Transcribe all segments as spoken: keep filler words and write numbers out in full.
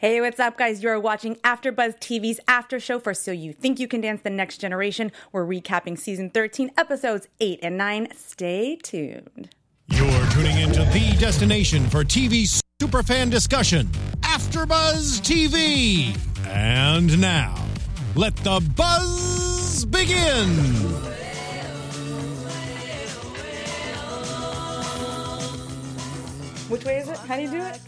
Hey, what's up, guys? You're watching AfterBuzz T V's After Show for So You Think You Can Dance: The Next Generation. We're recapping Season thirteen, Episodes eight and nine. Stay tuned. You're tuning into the destination for T V superfan discussion, AfterBuzz T V. And now, let the buzz begin. Which way is it? How do you do it?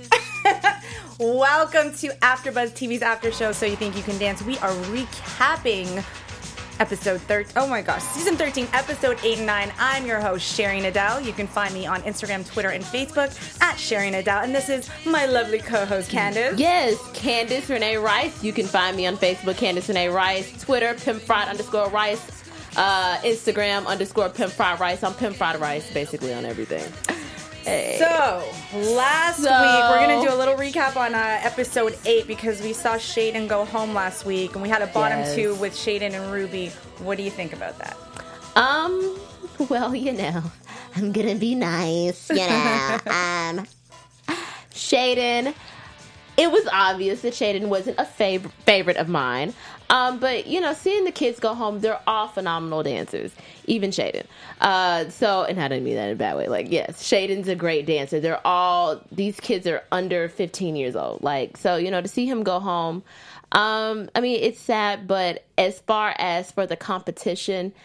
Welcome to AfterBuzz T V's After Show, So You Think You Can Dance. We are recapping episode thirteen. Oh my gosh, season thirteen, episode eight and nine. I'm your host, Sherry Nadell. You can find me on Instagram, Twitter, and Facebook at Sherry Nadell. And this is my lovely co-host, Candace. Yes, Candace Renee Rice. You can find me on Facebook, Candace Renee Rice. Twitter, Pimpfried underscore Rice. Uh, Instagram, underscore Pimpfried Rice. I'm Pimpfried Rice, basically on everything. Hey. So, last So- week, we're going to do a little recap on uh, episode eight because we saw Shaden go home last week, and we had a bottom Yes. two with Shaden and Ruby. What do you think about that? Um, well, you know, I'm gonna be nice, you know. um, Shaden, it was obvious that Shaden wasn't a fav- favorite of mine. Um, but, you know, seeing the kids go home, they're all phenomenal dancers. Even Shaden. Uh, so, and I didn't mean that in a bad way. Like, yes, Shaden's a great dancer. They're all, these kids are under fifteen years old. Like, so, you know, to see him go home, um, I mean, it's sad, but as far as for the competition,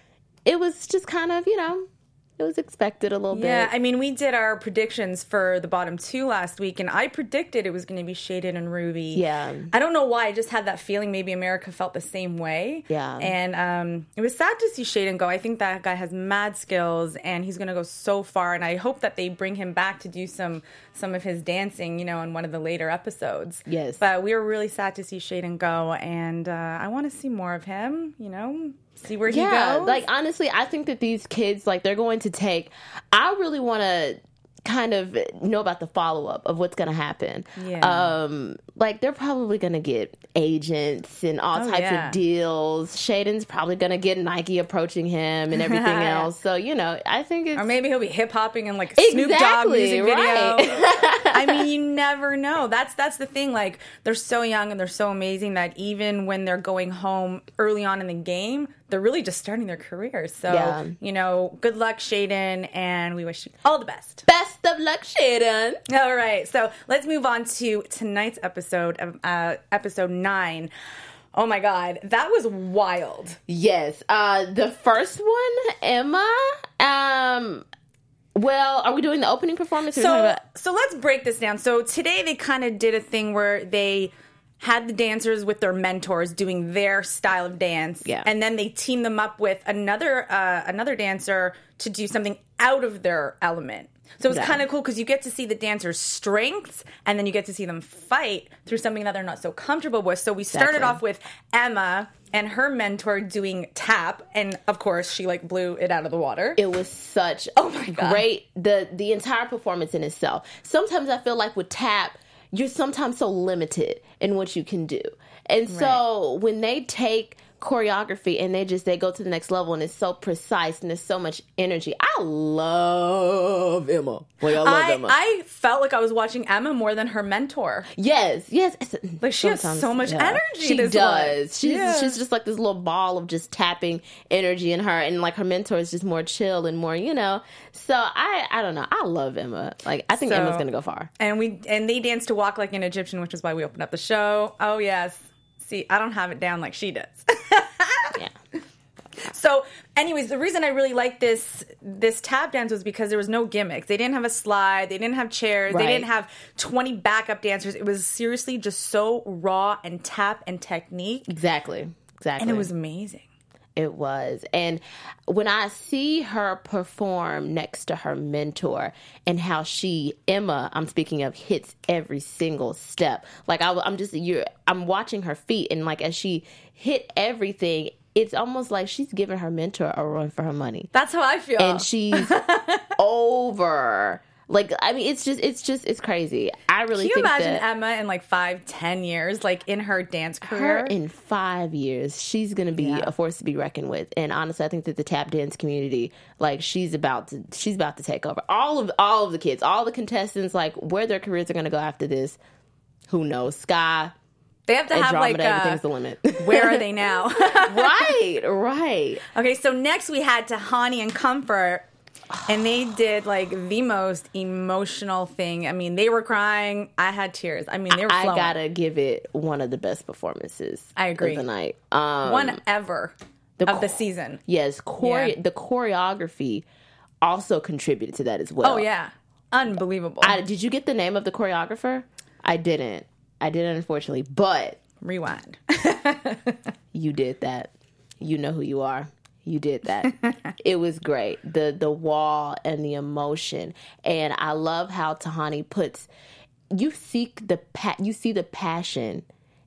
it was just kind of, you know, it was expected a little Yeah, bit. I mean, we did our predictions for the bottom two last week, and I predicted it was going to be Shaden and Ruby. Yeah. I don't know why. I just had that feeling maybe America felt the same way. Yeah. And um, it was sad to see Shaden go. I think that guy has mad skills, and he's going to go so far, and I hope that they bring him back to do some some of his dancing, you know, in one of the later episodes. Yes. But we were really sad to see Shaden go, and uh, I want to see more of him, you know, see where he Yeah, goes. like honestly, I think that these kids, like they're going to take, I really want to kind of know about the follow-up of what's going to happen. Yeah. Um, like they're probably going to get agents and all Oh, types yeah. of deals. Shaden's probably going to get Nike approaching him and everything Yeah. else. So, you know, I think it's... Or maybe he'll be hip hopping in like a Snoop Dogg Exactly, music video. right. I mean, you never know. That's that's the thing. Like, they're so young and they're so amazing that even when they're going home early on in the game, they're really just starting their careers. So, Yeah. you know, good luck, Shaden, and we wish you all the best. Best of luck, Shaden. All right, so let's move on to tonight's episode, of uh, episode nine. Oh my God, that was wild. Yes. Uh, the first one, Emma, um... Well, are we doing the opening performance? Or are we talking So, about- so let's break this down. So today they kind of did a thing where they had the dancers with their mentors doing their style of dance, Yeah. and then they teamed them up with another uh, another dancer to do something out of their element. So it was Yeah. kind of cool because you get to see the dancers' strengths, and then you get to see them fight through something that they're not so comfortable with. So we started Exactly. off with Emma and her mentor doing tap, and of course she like blew it out of the water. It was such Oh my God. great, the the entire performance in itself. Sometimes I feel like with tap, you're sometimes so limited in what you can do. And so when they take choreography and they just they go to the next level and it's so precise and there's so much energy. I love Emma. Like I love I, Emma. I felt like I was watching Emma more than her mentor. Yes, yes. Like, she has Sometimes, so much energy, She this does. one. She's Yeah. she's just like this little ball of just tapping energy in her, and like her mentor is just more chill and more, you know. So I I don't know. I love Emma. Like I think So- Emma's gonna go far. And we and they danced to Walk Like an Egyptian, which is why we opened up the show. Oh yes. See, I don't have it down like she does. Yeah. So, anyways, the reason I really liked this this tap dance was because there was no gimmicks. They didn't have a slide. They didn't have chairs. Right. They didn't have twenty backup dancers. It was seriously just so raw and tap and technique, Exactly. Exactly. and it was amazing. It was. And when I see her perform next to her mentor and how she, Emma, I'm speaking of, hits every single step. Like I, I'm just, you're, I'm watching her feet, and like as she hit everything, it's almost like she's giving her mentor a run for her money. That's how I feel. And she's over. Like, I mean, it's just, it's just, it's crazy. I really Can you think imagine that Emma in like five, ten years, like in her dance her career? in five years, she's going to be Yeah. a force to be reckoned with. And honestly, I think that the tap dance community, like, she's about to, she's about to take over. All of, all of the kids, all the contestants, like, where their careers are going to go after this, who knows? Sky, They have to have Andromeda, like, uh, everything's the limit. where are they now? Right, right. Okay, so next we had Tahani and Comfort, and they did like the most emotional thing. I mean, they were crying. I had tears. I mean, they were flowing. I gotta give it one of the best performances. I agree. Of the night, um, One ever the of the cho- season. Yes, chore- Yeah. the choreography also contributed to that as well. Oh yeah, unbelievable. I, did you get the name of the choreographer? I didn't. I didn't, unfortunately. But Rewind. you did that. You know who you are. You did that. It was great. The the wall and the emotion. And I love how Tahani puts you seek the pa- you see the passion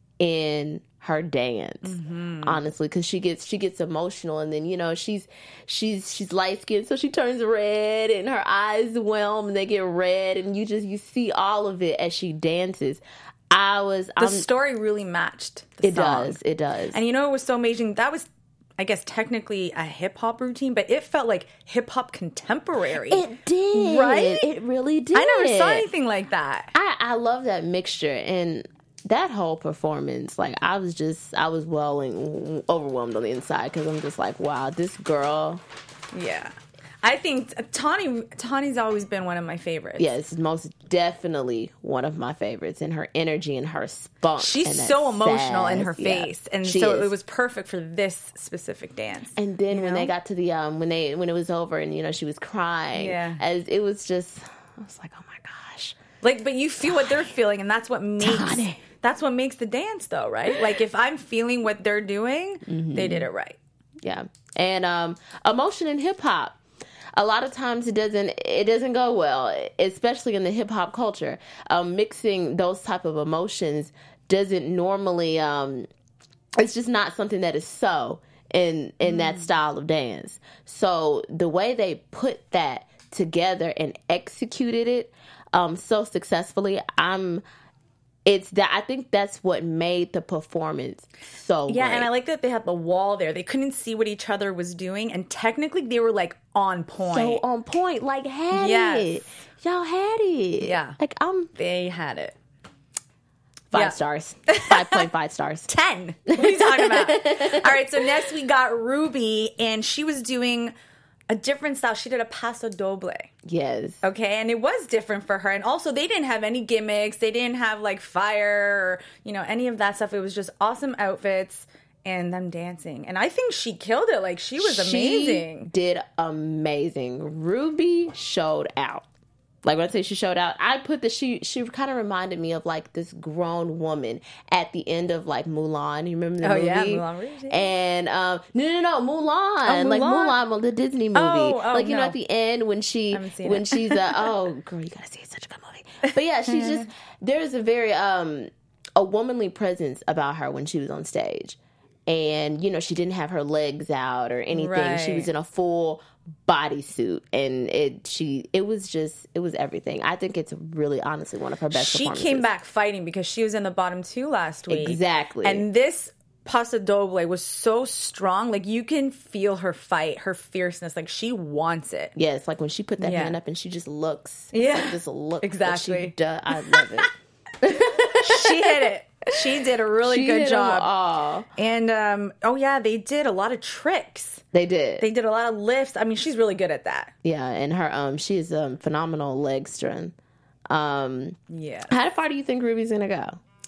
in her dance, mm-hmm. honestly, because she gets she gets emotional, and then you know she's she's she's light skinned, so she turns red, and her eyes whelm, and they get red, and you just you see all of it as she dances. I was the um, story really matched the it song. does it does, And you know, it was so amazing. That was, I guess, technically a hip hop routine, but it felt like hip hop contemporary. it did, Right? It really did. I never saw anything like that. I, I love that mixture, and that whole performance, like I was just I was welling overwhelmed on the inside because I'm just like, wow, this girl. Yeah. I think Tawny Tawny's always been one of my favorites. Yes, most definitely one of my favorites, and her energy and her spunk. She's and that so emotional in sass. her Yeah, face, and she so is. it was perfect for this specific dance. And then you when know? they got to the um when they when it was over and you know she was crying, Yeah. as it was just I was like, oh my gosh, Like, but you feel what they're feeling, and that's what makes Tawny. that's what makes the dance, though, right? Like, if I'm feeling what they're doing, Mm-hmm. they did it right. yeah. And um emotion in hip hop. A lot of times it doesn't it doesn't go well, especially in the hip hop culture. Um, mixing those type of emotions doesn't normally. Um, it's just not something that is so in in mm. that style of dance. So the way they put that together and executed it um, so successfully, I'm. It's that I think that's what made the performance so Yeah, great. and I like that they had the wall there. They couldn't see what each other was doing, and technically they were like on point. So on point, like had Yes. it. Y'all had it. Yeah. Like I'm They had it. five Yeah. stars. five point five stars. ten. What are you talking about? All right, so next we got Ruby, and she was doing a different style. She did a paso doble. Yes. Okay, and it was different for her. And also, they didn't have any gimmicks. They didn't have like fire or, you know, any of that stuff. It was just awesome outfits and them dancing. And I think she killed it. Like, she was amazing. She did amazing. Ruby showed out. Like when I say she showed out, I put the she she kind of reminded me of like this grown woman at the end of like Mulan. You remember the Oh, movie? yeah, Moulin Rouge, yeah. And um, no, no, no, Mulan, Oh, like Mulan. Mulan, well, the Disney movie. Oh, oh, like you know, no. at the end when she haven't seen when it. she's uh, oh girl, you gotta see it. It's such a good movie. But yeah, she's just there's a very um a womanly presence about her when she was on stage. And, you know, she didn't have her legs out or anything. Right. She was in a full bodysuit, and it she it was just it was everything. I think it's really honestly one of her best She performances. came back fighting because she was in the bottom two last week. Exactly. And this paso doble was so strong. Like, you can feel her fight, her fierceness. Like, she wants it. Yes, like when she put that Yeah. hand up and she just looks. It's Yeah. like this look. that Exactly. She does. I love it. She hit it. She did a really She good hit 'em job. all. And, um, oh, yeah, they did a lot of tricks. They did. They did a lot of lifts. I mean, she's really good at that. yeah, and her um she is um phenomenal leg strength. Um, Yeah. how far do you think Ruby's gonna go?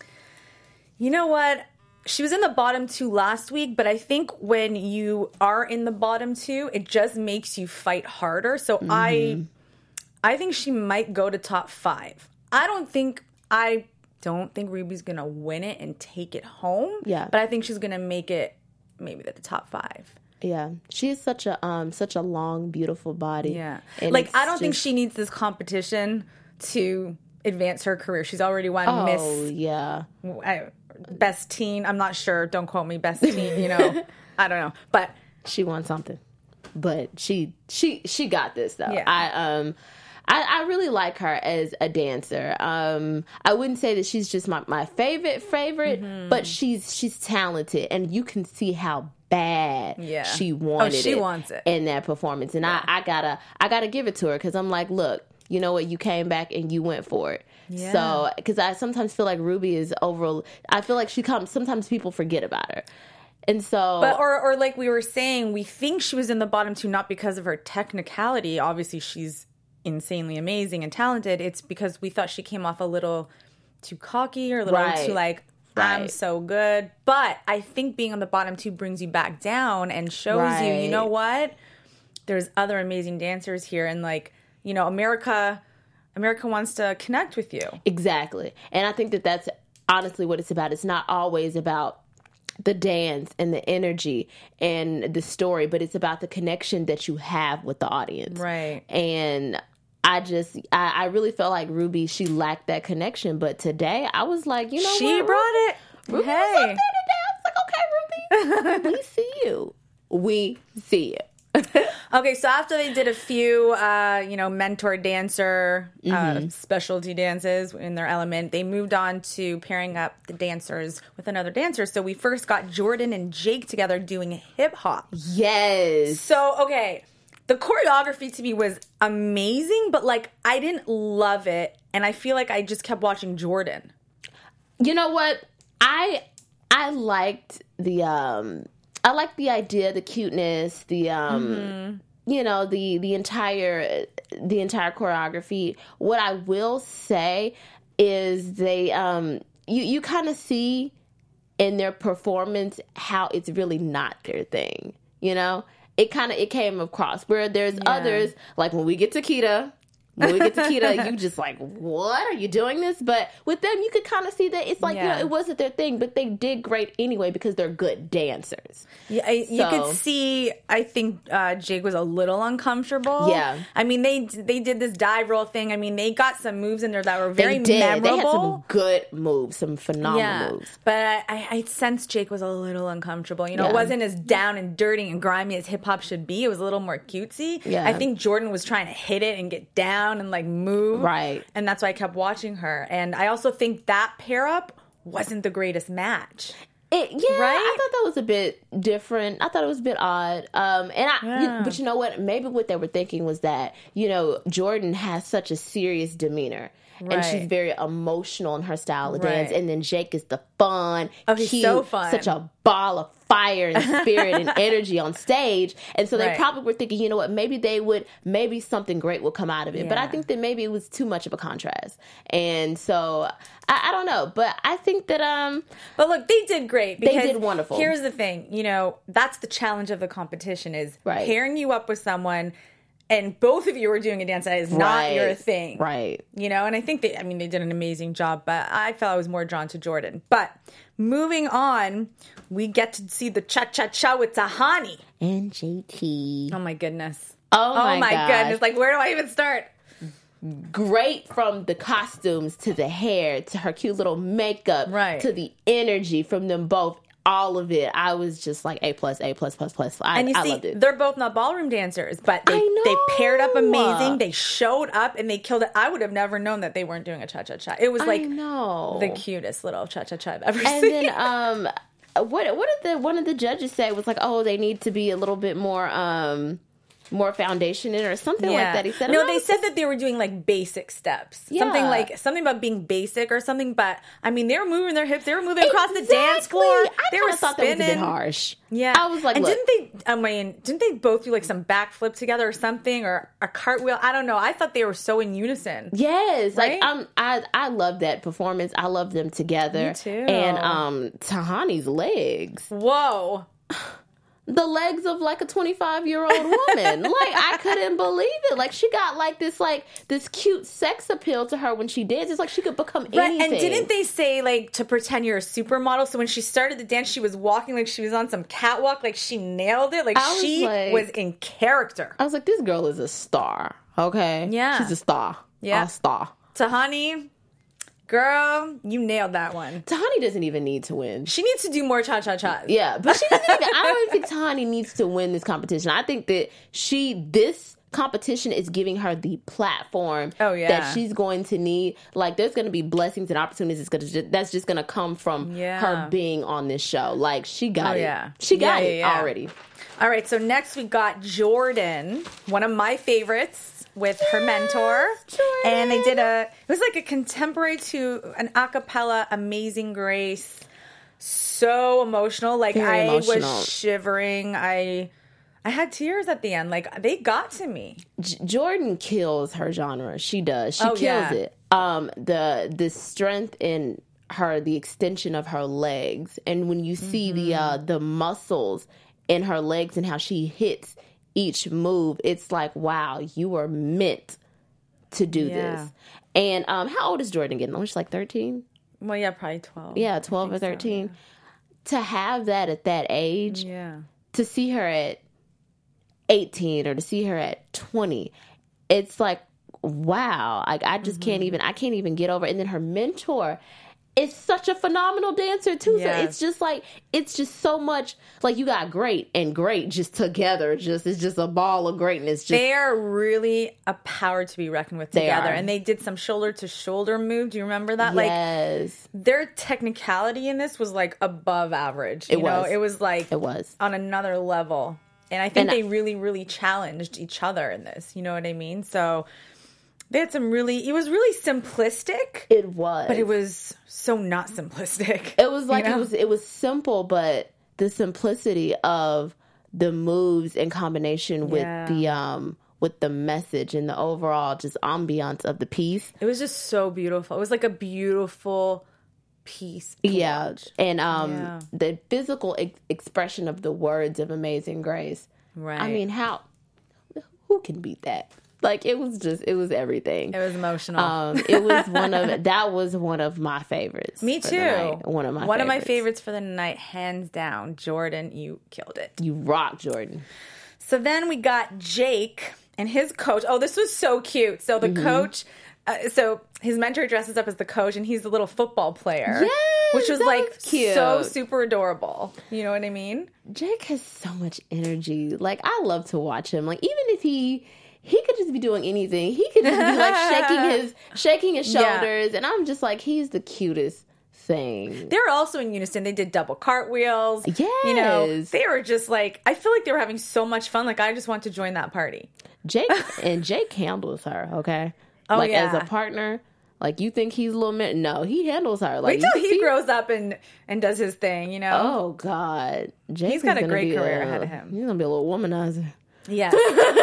You know what? She was in the bottom two last week, but I think when you are in the bottom two, it just makes you fight harder. So Mm-hmm. I I think she might go to top five. I don't think I don't think Ruby's gonna win it and take it home. Yeah. But I think she's gonna make it maybe to the top five. Yeah, she is such a um such a long, beautiful body. Yeah. And Like, it's I don't think just- she needs this competition to advance her career. She's already won Oh Miss yeah, I, Best Teen. I'm not sure. Don't quote me. Best Teen. You know, I don't know. But she won something, but she she she got this though. Yeah. I um. I, I really like her as a dancer. Um, I wouldn't say that she's just my, my favorite favorite, Mm-hmm. but she's she's talented, and you can see how bad Yeah. she Oh, wanted she it wants it. in that performance. And I, I gotta I gotta give it to her because I'm like, look, you know what, you came back and you went for it. Yeah. So, because I sometimes feel like Ruby is over, I feel like she comes, sometimes people forget about her. And so... But, or, or like we were saying, we think she was in the bottom two not because of her technicality. Obviously, she's insanely amazing and talented. It's because we thought she came off a little too cocky or a little Right. too like, Right. I'm so good. But I think being on the bottom two brings you back down and shows you, you Right. know what? There's other amazing dancers here. And like, you know, America... America wants to connect with you. Exactly. And I think that that's honestly what it's about. It's not always about the dance and the energy and the story, but it's about the connection that you have with the audience. Right. And I just, I, I really felt like Ruby, she lacked that connection. But today, I was like, you know She what? brought it. Ruby Hey. was up there today. I was like, okay, Ruby, we see you. We see you. Okay, so after they did a few, uh, you know, mentor dancer uh, specialty dances in their element, they moved on to pairing up the dancers with another dancer. So we first got Jordan and Jake together doing hip hop. Yes. So, okay, the choreography to me was amazing, but like I didn't love it. And I feel like I just kept watching Jordan. You know what? I I liked the um I liked the idea, the cuteness, the um mm-hmm. you know, the the entire the entire choreography. What I will say is they um you you kind of see in their performance how it's really not their thing, you know? It kind of it came across where there's Yeah. others like when we get to Kita When we get to Kita, you just like, what? Are you doing this? But with them, you could kind of see that it's like, Yeah. you know, it wasn't their thing, but they did great anyway because they're good dancers. Yeah, I, you So- could see. I think uh, Jake was a little uncomfortable. Yeah. I mean they they did this dive roll thing. I mean they got some moves in there that were very They did. memorable. They had some good moves, some phenomenal moves. But I, I, I sensed Jake was a little uncomfortable. You know, Yeah. it wasn't as down and dirty and grimy as hip hop should be. It was a little more cutesy. Yeah. I think Jordan was trying to hit it and get down and like move. Right. And that's why I kept watching her. And I also think that pair up wasn't the greatest match. It, yeah, Right? I thought that was a bit different. I thought it was a bit odd. Um, and I, Yeah. you- but you know what? Maybe what they were thinking was that, you know, Jordan has such a serious demeanor. And she's Right. very emotional in her style of Right. dance. And then Jake is the fun, Oh, he's cute, so fun. such a ball of fire and spirit and energy on stage. And so they Right. probably were thinking, you know what, maybe they would, maybe something great would come out of it. But I Yeah. think that maybe it was too much of a contrast. And so I, I don't know. But I think that, um, But look, they did great. They Because did wonderful. Here's the thing, you know, that's the challenge of the competition is Right. pairing you up with someone and both of you are doing a dance that is not Right. your thing. Right. You know, and I think they, I mean, they did an amazing job, but I felt I was more drawn to Jordan. But moving on, we get to see the cha-cha-cha with Tahani. And J T. Oh my goodness. Oh my, oh my gosh. goodness. Like, where do I even start? Great from the costumes to the hair to her cute little makeup Right. to the energy from them both. All of it. I was just like A plus, A plus, plus, plus. I, And you I see, loved it. they're both not ballroom dancers, but they, I they paired up know. amazing. They showed up and they killed it. I would have never known that they weren't doing a cha-cha-cha. It was I like know. the cutest little cha-cha-cha I've ever And seen. then um what what did the one of the judges say was like, oh, they need to be a little bit more um more foundation in or something like that. He said no, and I they was said that they were doing like basic steps, something Yeah. like something about being basic or something. But I mean, they were moving their hips, they were moving across the dance Exactly. floor. I They kinda were thought spinning. that was a bit harsh. Yeah, I was like, and look, didn't they? I mean, didn't they both do like some backflip together or something, or a cartwheel? I don't know. I thought they were so in unison. Yes, Right? like um, I I love that performance. I love them together. Me too. And um, Tahani's legs, Whoa. the legs of like a twenty-five year old woman. Like I couldn't believe it. Like she got like this like this cute sex appeal to her when she dances. Like she could become Right, anything. and didn't they say like to pretend you're a supermodel? So when she started the dance, she was walking like she was on some catwalk. Like she nailed it. Like I was she like- was in character. I was like, this girl is a star. Okay, Yeah. she's a star. Yeah. a star. Tahani, girl, you nailed that one. Tahani doesn't even need to win. She needs to do more cha cha chas. Yeah, but she doesn't even. I don't even think Tahani needs to win this competition. I think that she this competition is giving her the platform Oh, yeah. that she's going to need. Like there's going to be blessings and opportunities that's going to that's just going to come from Yeah. her being on this show. Like she got Oh, it. yeah. She got Yeah, it yeah, yeah. already. All right, so next we got Jordan, one of my favorites. with her mentor. And they did a, it was like a contemporary to an a cappella Amazing Grace. So emotional. Like Very I emotional. was shivering. I I had tears at the end. Like they got to me. J- Jordan kills her genre. She does. She Oh, kills yeah. it. Um, the the strength in her, the extension of her legs, and when you see Mm-hmm. the uh, the muscles in her legs and how she hits each move, it's like, wow, you were meant to do Yeah. this. And um, how old is Jordan getting? She's like thirteen. Well, yeah, probably twelve. Yeah, twelve or thirteen. To have that at that age, Yeah. to see her at eighteen or to see her at twenty, it's like, wow. Like, I just Mm-hmm. can't even, I can't even get over it. And then her mentor is such a phenomenal dancer too. Yes. So it's just like, it's just so much, like you got great and great just together. Just, it's just a ball of greatness. Just They are really a power to be reckoned with They together. are. And they did some shoulder to shoulder move. Do you remember that? Like yes, their technicality in this was like above average. You It know, was. it was like it was. on another level. And I think And I- they really, really challenged each other in this. You know what I mean? So they had some really, it was really simplistic, It was. but it was so not simplistic. It was like you know? it was it was simple, but the simplicity of the moves in combination with Yeah. the um with the message and the overall just ambiance of the piece. It was just so beautiful. It was like a beautiful piece. to Yeah, watch. and um Yeah. the physical ex- expression of the words of Amazing Grace. Right. I mean, how who can beat that? Like it was just it was everything. It was emotional. Um, it was one of that was one of my favorites. Me for too. the night. One of my one favorites. of my favorites for the night, hands down. Jordan, you killed it. You rock, Jordan. So then we got Jake and his coach. Oh, this was so cute. So the Mm-hmm. coach, uh, so his mentor dresses up as the coach, and he's the little football player. Yes, which was that like was cute. so super adorable. You know what I mean? Jake has so much energy. Like I love to watch him. Like even if he he could just be doing anything. He could just be like shaking his shaking his Yeah. shoulders, and I'm just like he's the cutest thing. They were also in unison. They did double cartwheels. You know, Yes. they were just like, I feel like they were having so much fun. Like, I just want to join that party. Jake and Jake handles her. Okay, Oh, like as yeah. a partner. Like you think he's a little man? No, he handles her. Like Wait till you can he see- grows up and, and does his thing, you know? Oh God, Jake He's got is a gonna great be career a- ahead of him. He's gonna be a little womanizer. Yes.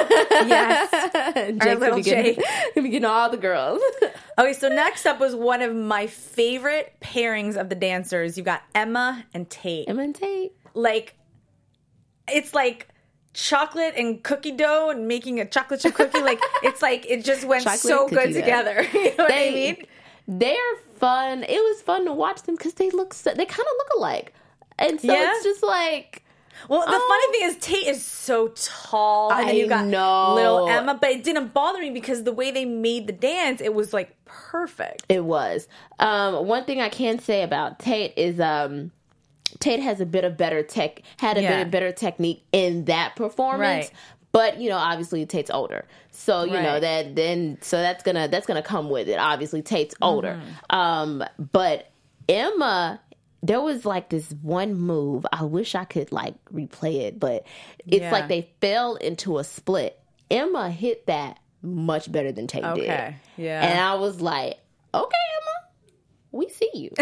yes. Jake's little gonna be getting, Jake. gonna be getting all the girls. Okay, so next up was one of my favorite pairings of the dancers. You got Emma and Tate. Emma and Tate. Like, it's like chocolate and cookie dough and making a chocolate chip cookie. Like, it's like, it just went Chocolate so cookie good dough. together. You know what I They, mean? they're fun. It was fun to watch them because they look so, they kind of look alike, and so Yeah? it's just like Well, the Oh. funny thing is Tate is so tall, and then I you got know. little Emma, but it didn't bother me because the way they made the dance, it was like perfect. it was. Um, one thing I can say about Tate is um, Tate has a bit of better tech, had a Yeah. bit of better technique in that performance. Right. But you know, obviously Tate's older, so you know Right. that then so that's gonna that's gonna come with it. Obviously Tate's older, Mm-hmm. um, but Emma, there was like this one move. I wish I could like replay it, but it's Yeah. like they fell into a split. Emma hit that much better than Tate did. Okay, yeah. And I was like, okay, Emma, we see you.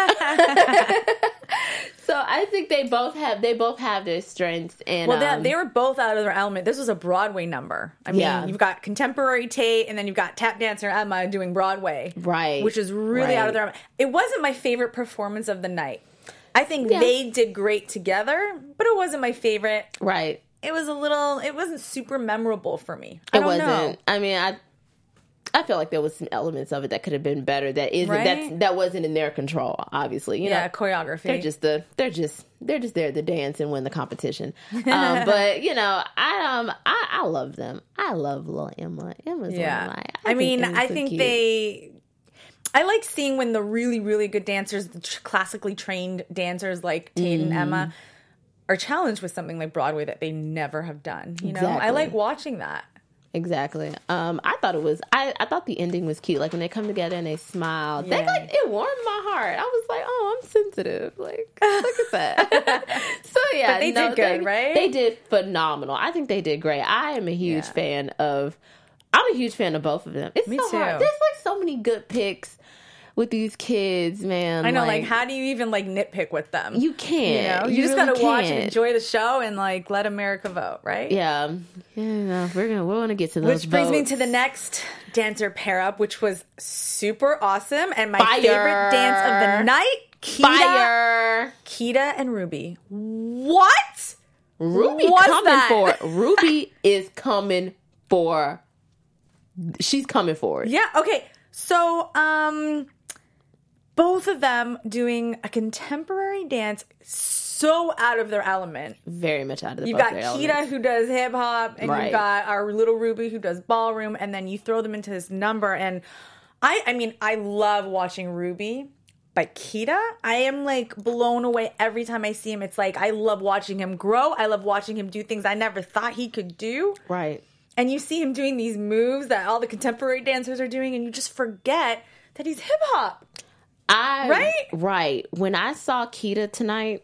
So I think they both have they both have their strengths, and Well, um, they, they were both out of their element. This was a Broadway number. I mean, Yeah. you've got contemporary Tate, and then you've got tap dancer Emma doing Broadway, Right, Which is really out of right. their element. It wasn't my favorite performance of the night. I think Yeah. they did great together, but it wasn't my favorite. right. It was a little. It wasn't super memorable for me. I It don't wasn't. know. I mean, I I feel like there was some elements of it that could have been better. That isn't Right? that's that wasn't in their control. Obviously, you Yeah, know, choreography. they're just the they're just they're just there to dance and win the competition. Um, but you know, I um I, I love them. I love little Emma. Emma's Yeah. one of my. I, think mean, Emma's I so think cute. they. I like seeing when the really, really good dancers, the tr- classically trained dancers like Tate Mm-hmm. and Emma, are challenged with something like Broadway that they never have done. You know, I Exactly. like watching that. Exactly. Um, I thought it was. I, I thought the ending was cute. Like when they come together and they smile. That Yeah. like it warmed my heart. I was like, oh, I'm sensitive. Like look at that. So yeah, But they no, did good, they, right? They did phenomenal. I think they did great. I am a huge Yeah. fan of I'm a huge fan of both of them. It's Me so too. hard. There's like so many good picks with these kids, man. I know, like, like how do you even like nitpick with them? You can't. You know, you, you just really gotta watch can't. and enjoy the show and like let America vote, right? Yeah, yeah. We're gonna we're gonna get to those. Which brings votes. me to the next dancer pair up, which was super awesome and my Fire. favorite dance of the night. Kita, Fire. Kita and Ruby. What? Ruby What's coming that? for it. Ruby is coming for. She's coming for it. Yeah. Okay. So, um, both of them doing a contemporary dance, so out of their element. Very much out of the. You both got their Kita elements. who does hip hop, and Right. you got our little Ruby who does ballroom, and then you throw them into this number. And I, I mean, I love watching Ruby. But Kita, I am like blown away every time I see him. It's like I love watching him grow. I love watching him do things I never thought he could do. Right. And you see him doing these moves that all the contemporary dancers are doing, and you just forget that he's hip hop. I Right? Right. When I saw Kita tonight,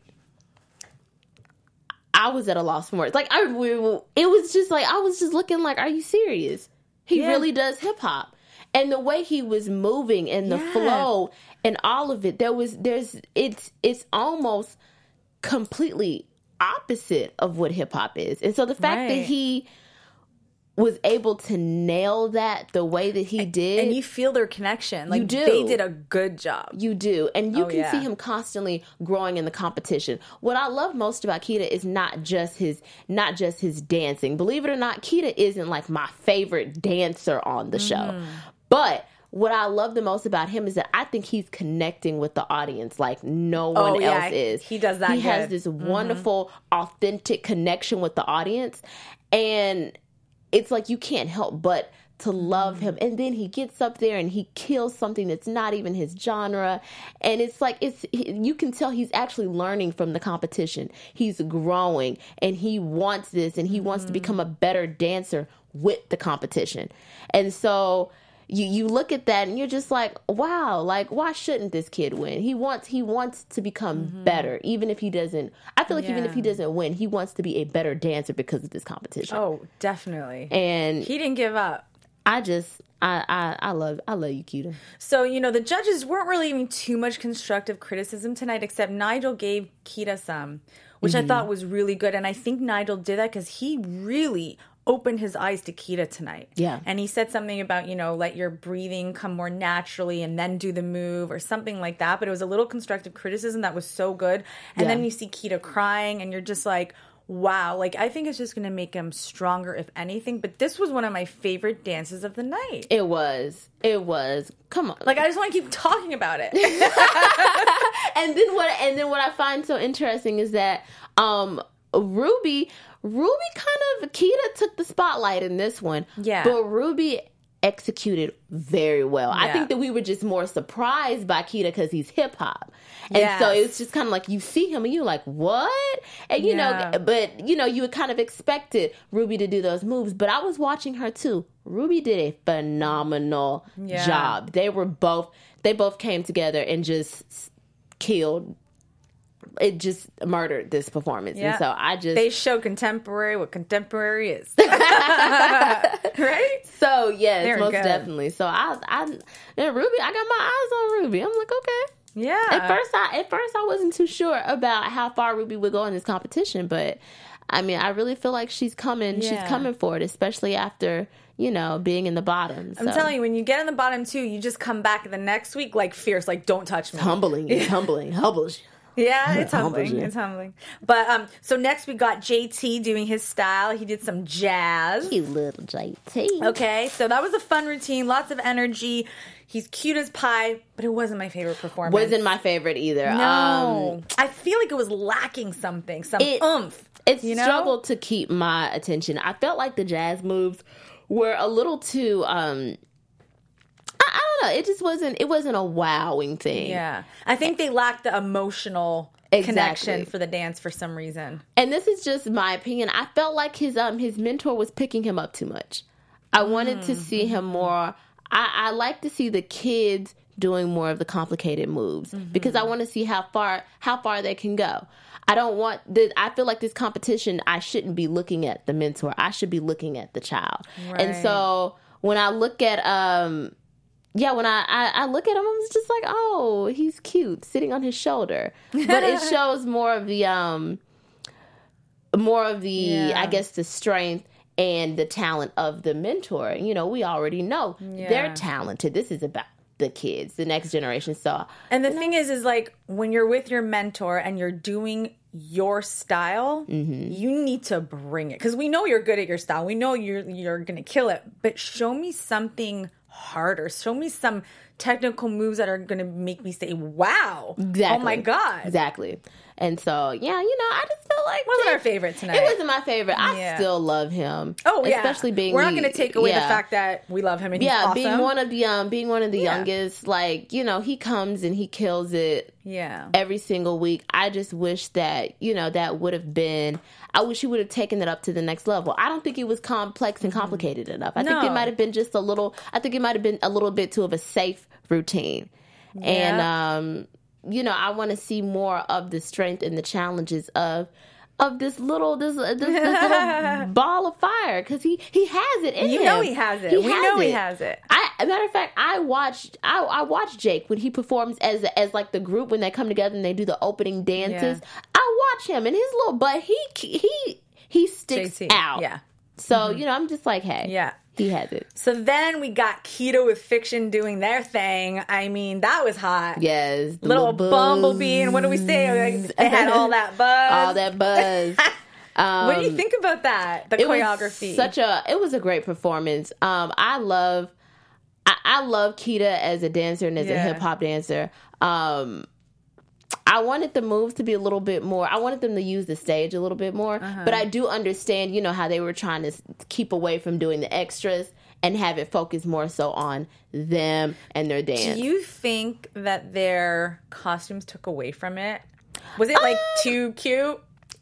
I was at a loss for words. Like I, it was just like I was just looking like, are you serious? He Yeah. really does hip hop, and the way he was moving and the Yes. flow and all of it. There was there's it's it's almost completely opposite of what hip hop is, and so the fact Right. that he was able to nail that the way that he did, And you feel their connection. Like, You do. they did a good job. you do, and you Oh, can yeah. see him constantly growing in the competition. What I love most about Kita is not just his not just his dancing. Believe it or not, Kita isn't like my favorite dancer on the show, Mm. but what I love the most about him is that I think he's connecting with the audience like no one Oh, yeah. else is. He does that He has good. this wonderful, authentic connection with the audience, and it's like you can't help but to love him. And then he gets up there and he kills something that's not even his genre, and it's like it's you can tell he's actually learning from the competition. He's growing, and he wants this, and he wants to become a better dancer with the competition. And so you you look at that and you're just like, wow, like why shouldn't this kid win? He wants he wants to become better, even if he doesn't. I feel like even Yeah. if he doesn't win, he wants to be a better dancer because of this competition. Oh, definitely. And He didn't give up. I just I, I I love I love you, Kita. So, you know, the judges weren't really giving too much constructive criticism tonight, except Nigel gave Kita some, which Mm-hmm. I thought was really good. And I think Nigel did that because he really opened his eyes to Kita tonight. Yeah. And he said something about, you know, let your breathing come more naturally and then do the move or something like that. But it was a little constructive criticism that was so good. And Yeah. then you see Kita crying and you're just like, wow. Like, I think it's just going to make him stronger, if anything. But this was one of my favorite dances of the night. It was. It was. Come on. Like, I just want to keep talking about it. and then what and then what I find so interesting is that um Ruby Ruby kind of Kita took the spotlight in this one. Yeah. But Ruby executed very well. I Yeah. think that we were just more surprised by Kita because he's hip hop. And so Yes. it's just kind of like you see him and you're like, what? And you Yeah. know, but you know, you would kind of expected Ruby to do those moves. But I was watching her too. Ruby did a phenomenal Yeah. job. They were both, they both came together and just killed. It just murdered this performance. Yeah. And so I just. They show contemporary what contemporary is. Right? So yes, They're most good. definitely. So I, I, and Ruby, I got my eyes on Ruby. I'm like, okay. Yeah. At first, I at first I wasn't too sure about how far Ruby would go in this competition, but I mean, I really feel like she's coming. Yeah. She's coming for it, especially after you know being in the bottom. I'm telling you, when you get in the bottom two, you just come back the next week like fierce, like don't touch me. humbling, it's humbling, humbles. Yeah, it's Humbles humbling. you. It's humbling. But um, so next we got J T doing his style. He did some jazz. You little J T. Okay, so that was a fun routine, lots of energy. He's cute as pie, but it wasn't my favorite performance. Wasn't my favorite either. No, Um, I feel like it was lacking something, some It- oomph. It you know? struggled to keep my attention. I felt like the jazz moves were a little too. Um, I, I don't know. It just wasn't. It wasn't a wowing thing. Yeah, I think they lacked the emotional Exactly. connection for the dance for some reason. And this is just my opinion. I felt like his um his mentor was picking him up too much. I wanted to see him more. I, I like to see the kids doing more of the complicated moves because I want to see how far how far they can go. I don't want the. I feel like this competition, I shouldn't be looking at the mentor. I should be looking at the child. And Right. so when I look at um yeah, when I, I, I look at him, I'm just like, oh, he's cute, sitting on his shoulder. But it shows more of the um more of the yeah. I guess the strength and the talent of the mentor. You know, we already know yeah. they're talented. This is about the kids, the next generation. So, and the thing know. is, is like when you're with your mentor and you're doing your style, mm-hmm. you need to bring it, because we know you're good at your style. We know you're you're gonna kill it. But show me something harder. Show me some technical moves that are gonna make me say, "Wow, exactly. oh my god!" Exactly. And so, yeah, you know, I just feel like... Wasn't our favorite tonight. It wasn't my favorite. I yeah. still love him. Oh, yeah. Especially being... We're not going to take away yeah. the fact that we love him and he's yeah, awesome. being one of the, um, being one of the yeah. youngest, like, you know, he comes and he kills it yeah. every single week. I just wish that, you know, that would have been... I wish he would have taken it up to the next level. I don't think it was complex and complicated enough. I no. think it might have been just a little... I think it might have been a little bit too of a safe routine. Yeah. And, um... you know, I want to see more of the strength and the challenges of of this little this this, this little ball of fire, because he he has it in you him. You know he has it. He we has know it. he has it. I, as a matter of fact, I watched I I watched Jake when he performs as as like the group when they come together and they do the opening dances. Yeah. I watch him and his little butt. He he he sticks J T. out. Yeah. So mm-hmm. you know, I'm just like, hey, yeah. He has it. So then we got Keita with Fiction doing their thing. I mean, that was hot. Yes. Little, little bumblebee. And what do we say? Like, they had all that buzz. All that buzz. um, what do you think about that? The it choreography. Was such a, it was a great performance. Um, I love, I, I love Keita as a dancer and as yeah. a hip hop dancer. Um, I wanted the moves to be a little bit more. I wanted them to use the stage a little bit more. Uh-huh. But I do understand, you know, how they were trying to keep away from doing the extras and have it focus more so on them and their dance. Do you think that their costumes took away from it? Was it like uh, too cute?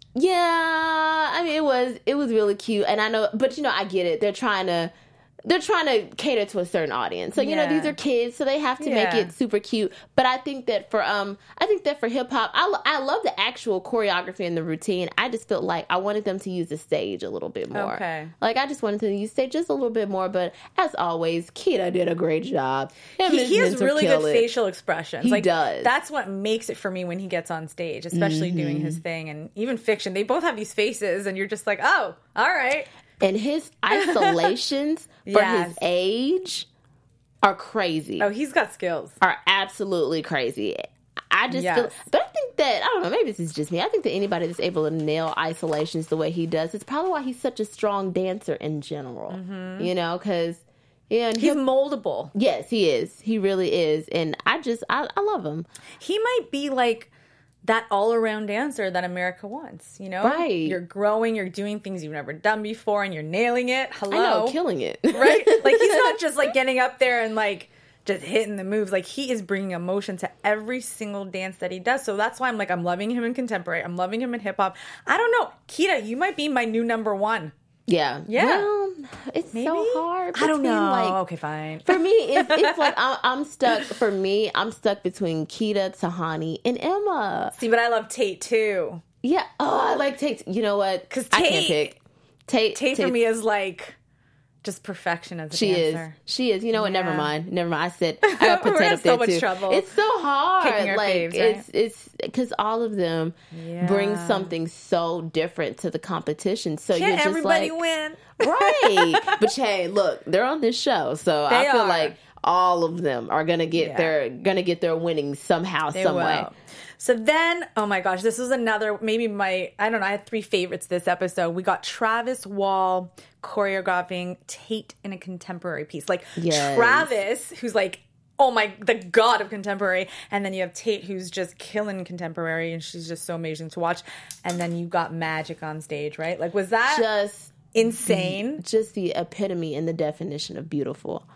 Yeah, I mean, it was. It was really cute, and I know, but you know, I get it. They're trying to. They're trying to cater to a certain audience. So, you yeah. know, these are kids, so they have to yeah. make it super cute. But I think that for um, I think that for hip hop, I, I love the actual choreography and the routine. I just felt like I wanted them to use the stage a little bit more. Okay. Like, I just wanted them to use stage just a little bit more. But as always, Keita did a great job. He, he has really good it. facial expressions. He like, does. That's what makes it for me when he gets on stage, especially mm-hmm. doing his thing. And even Fiction, they both have these faces, and you're just like, oh, all right. And his isolations for yes. his age are crazy. Oh, he's got skills. Are absolutely crazy. I just yes. feel, but I think that, I don't know, maybe this is just me. I think that anybody that's able to nail isolations the way he does, it's probably why he's such a strong dancer in general. Mm-hmm. You know, because yeah, he's moldable. Yes, he is. He really is. And I just, I, I love him. He might be like that all-around dancer that America wants, you know? Right. You're growing, you're doing things you've never done before, and you're nailing it. Hello. I know, killing it. Right? Like, he's not just, like, getting up there and, like, just hitting the moves. Like, he is bringing emotion to every single dance that he does. So that's why I'm like, I'm loving him in contemporary. I'm loving him in hip-hop. I don't know. Keita, you might be my new number one. Yeah. Yeah. Well, it's Maybe? so hard. I don't know. Like, okay, fine. For me, it's, it's like I'm, I'm stuck. For me, I'm stuck between Keita, Tahani, and Emma. See, but I love Tate, too. Yeah. Oh, I like Tate. You know what? Because I can't pick. Tate, Tate for me is like just perfection as a she dancer. Is. She is. You know what? Yeah. Never mind. Never mind. I said I got put Tate up there so much too. Trouble. It's so hard. Picking our like faves, it's right? it's because all of them yeah. bring something so different to the competition. So Can't you're just everybody like, win? Right. But hey, look, they're on this show, so they I feel are. like all of them are gonna get yeah. their gonna get their winnings somehow, they some will. way. So then, oh my gosh, this was another, maybe my, I don't know, I had three favorites this episode. We got Travis Wall choreographing Tate in a contemporary piece. Like, yes. Travis, who's like, oh my, the god of contemporary. And then you have Tate, who's just killing contemporary, and she's just so amazing to watch. And then you got Magic on stage, right? Like, was that just insane? Just the epitome and the definition of beautiful.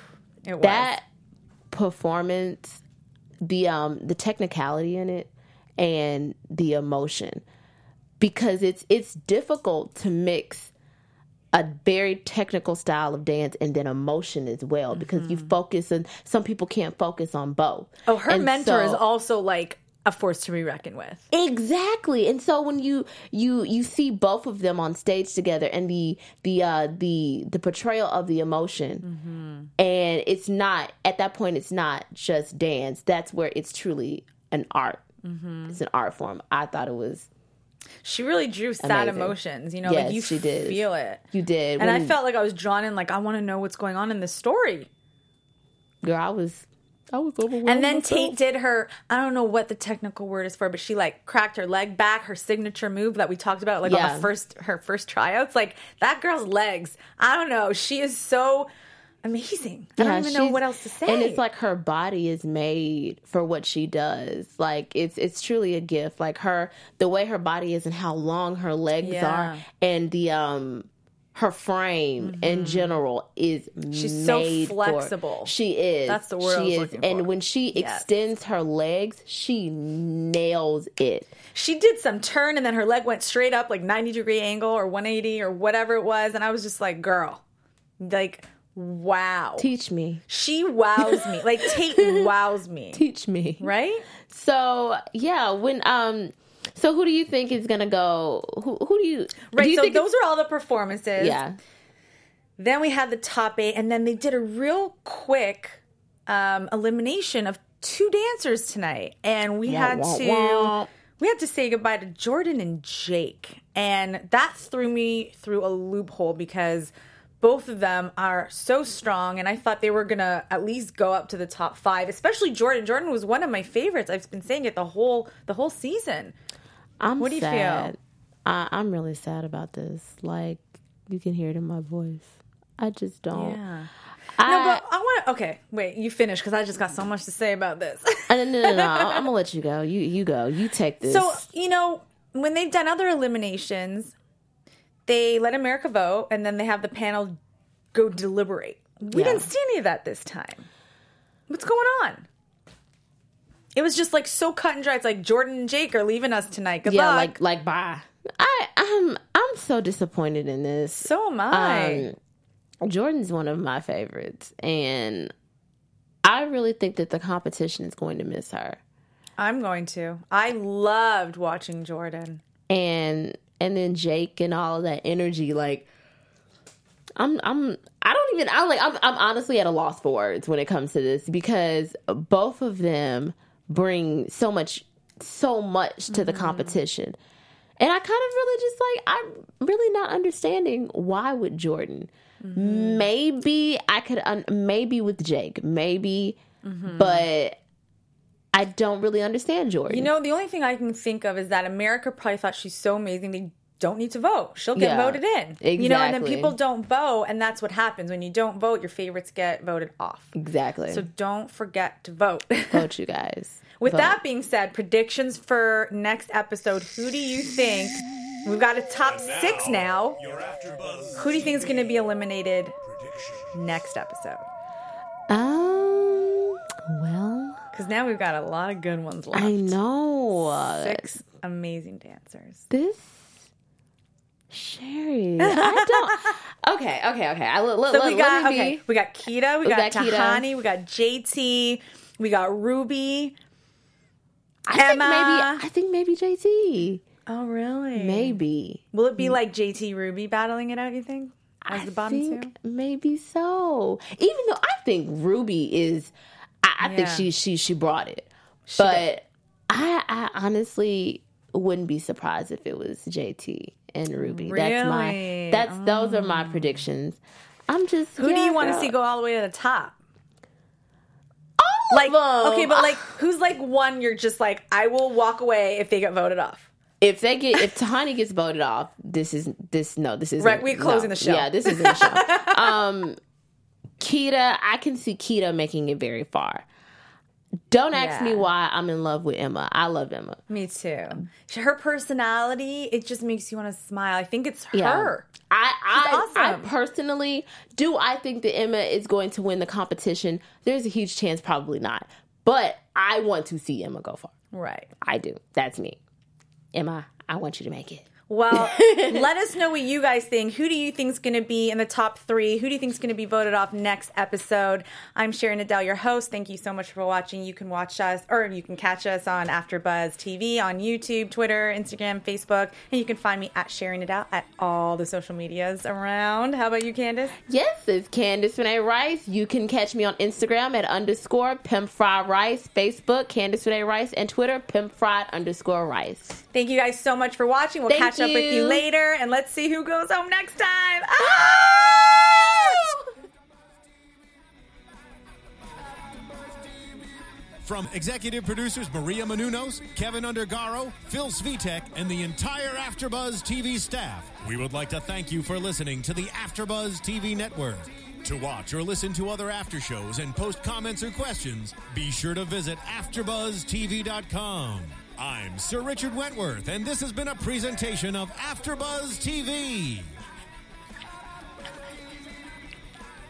It was. That performance, the um the technicality in it and the emotion, because it's it's difficult to mix a very technical style of dance and then emotion as well, because mm-hmm. you focus, and some people can't focus on both. Oh, her and mentor so, is also like a force to be reckoned with. Exactly. And so when you you you see both of them on stage together and the the uh the the portrayal of the emotion, mm-hmm. and it's not at that point it's not just dance. That's where it's truly an art. Mm-hmm. It's an art form. I thought it was She really drew sad amazing. Emotions, you know, yes, like you she did. feel it. You did. And when, I felt like I was drawn in, like I want to know what's going on in this story. Girl, I was I was overwhelmed. And then myself. Tate did her, I don't know what the technical word is for, but she like cracked her leg back, her signature move that we talked about like yeah. on the first her first tryouts. Like that girl's legs. I don't know. She is so amazing. I yeah, don't even know what else to say. And it's like her body is made for what she does. Like it's it's truly a gift. Like her the way her body is and how long her legs Yeah. are and the um her frame mm-hmm. in general is She's made so flexible. For, she is. That's the word she I was is. looking And for. when she Yes. extends her legs, she nails it. She did some turn and then her leg went straight up like ninety degree angle or one eighty or whatever it was. And I was just like, girl, like, wow. Teach me. She wows me. Like Tate wows me. Teach me. Right? So, yeah, when, um, so who do you think is going to go, who, who do you, Right, do you so think those are all the performances. yeah. Then we had the top eight, and then they did a real quick um, elimination of two dancers tonight. And we Wah, had wah, to wah. we had to say goodbye to Jordan and Jake. And that threw me through a loophole because both of them are so strong, and I thought they were going to at least go up to the top five, especially Jordan. Jordan was one of my favorites. I've been saying it the whole the whole season. I'm What do you sad. feel? I, I'm really sad about this. Like, you can hear it in my voice. I just don't. Yeah. I, No, but I want to. Okay, wait. You finish because I just got so much to say about this. no, no, no, no. I'm gonna let you go. You, you go. You take this. So you know, when they've done other eliminations, they let America vote, and then they have the panel go deliberate. We Yeah. didn't see any of that this time. What's going on? It was just like so cut and dry. It's like Jordan and Jake are leaving us tonight. Good yeah, luck. like, like, bye. I, I'm, I'm so disappointed in this. So am I. Um, Jordan's one of my favorites, and I really think that the competition is going to miss her. I'm going to. I loved watching Jordan. And and then Jake and all of that energy, like I'm I'm I don't even I'm like I'm I'm honestly at a loss for words when it comes to this because both of them bring so much so much to the competition. And I kind of really just like I'm really not understanding why with Jordan. Mm-hmm. Maybe I could un- maybe with Jake, maybe mm-hmm. but I don't really understand Jordan. You know, the only thing I can think of is that America probably thought she's so amazing they don't need to vote. She'll get Yeah, voted in. exactly. You know, and then people don't vote, and that's what happens. When you don't vote, your favorites get voted off. Exactly. So don't forget to vote. Vote, you guys. With Vote. that being said, predictions for next episode. Who do you think? We've got a top six now. Who do you think is going to be eliminated next episode? Um, well, Because now we've got a lot of good ones left. I know. Six amazing dancers. This Sherry, I don't. Okay, okay, okay. I, let, So let, we got let me okay. be. We got Kita. We, We got, got Kita. Tahani. We got J T. We got Ruby. I think Emma. maybe. I think maybe J T. Oh really? Maybe. Will it be like J T Ruby battling it out? You think as I the bottom think two? maybe so. Even though I think Ruby is, I, I think Yeah. she she she brought it, She but did. I I honestly wouldn't be surprised if it was J T and Ruby. That's my. Really? That's those are my predictions. I'm just. Who do yeah, you want to girl. see go all the way to the top? All Like of them. okay, but like who's like one? You're just like I will walk away if they get voted off. If they get, if Tahani gets voted off, this is this no, this is Right, we're closing the show. Yeah, this isn't the show. um, Kita, I can see Kita making it very far. Don't ask Yeah. me why I'm in love with Emma. I love Emma. Me too. Her personality, it just makes you want to smile. I think it's her. Yeah. I I, She's I awesome. personally do. I think that Emma is going to win the competition. There's a huge chance, probably not, but I want to see Emma go far. Right. I do. That's me. Emma, I want you to make it. Well, let us know what you guys think. Who do you think is going to be in the top three? Who do you think is going to be voted off next episode? I'm Sharon Adele, your host. Thank you so much for watching. You can watch us, or you can catch us on AfterBuzz T V, on YouTube, Twitter, Instagram, Facebook, and you can find me at Sharon Adele at all the social medias around. How about you, Candace? Yes, it's Candace Renee Rice. You can catch me on Instagram at underscore Pimp Fried Rice, Facebook, Candace Renee Rice, and Twitter, Pimp Fried underscore Rice. Thank you guys so much for watching. We'll Thank catch you. up with you later, and let's see who goes home next time. Ah! From executive producers Maria Menounos, Kevin Undergaro, Phil Svitek, and the entire AfterBuzz T V staff, we would like to thank you for listening to the AfterBuzz T V network. To watch or listen to other after shows and post comments or questions, be sure to visit after buzz T V dot com. I'm Sir Richard Wentworth, and this has been a presentation of AfterBuzz T V.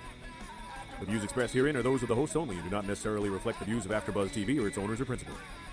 The views expressed herein are those of the hosts only and do not necessarily reflect the views of AfterBuzz T V or its owners or principals.